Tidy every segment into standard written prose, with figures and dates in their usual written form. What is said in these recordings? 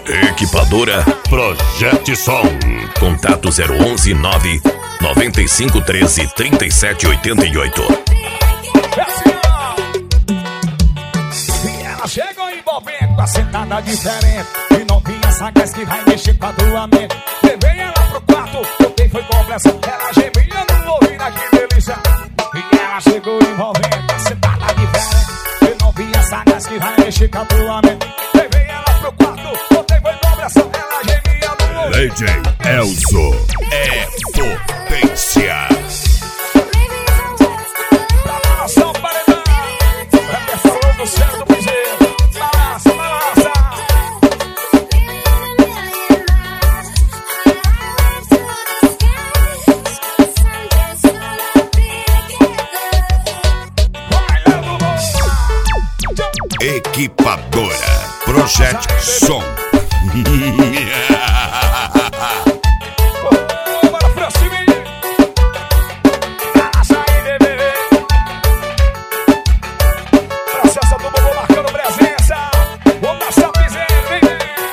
Equipadora Projete Som. Contato 011 9 95 13 37 88. E ela chegou envolvendo com a sentada diferente. E não vinha sagaz que vai mexer com a tua mente. Levei ela pro quarto, botei foi complexão. Ela gemia no ouvido, que delícia. E ela chegou envolvendo com a sentada diferente. E não vinha sagaz que vai mexer com a tua mente. Levei ela pro quarto, botei foi complexão. Ela gemia no ouvido. DJ Elzo é potência. Equipadora Projete Som. Bora pra cima. Açaí, bebê. Processa do Bobo marcando presença. Vamos passar piseiro, vem.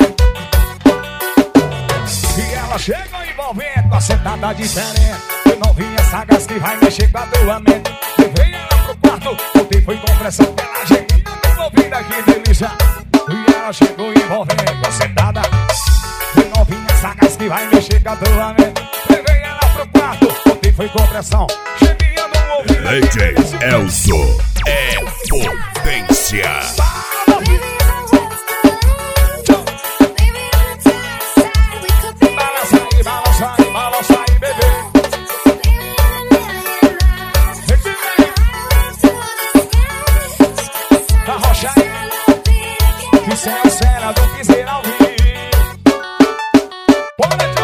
E ela chega envolvendo com a sentada diferente. Eu não vi essa gás que vai mexer com a tua mente. Levei ela pro quarto, botei foi com pressão. Ela gemia no ouvido, que delícia. E ela chegou envolvendo com a sentada. Eu não vi essa gás que vai mexer com a tua mente. Levei ela pro quarto, botei foi com pressão. Gemia no ouvido. DJ Elzo é potência. Balança aí, bebê. Arrocha aí. Que cena do piseiro ao vivo. Bora,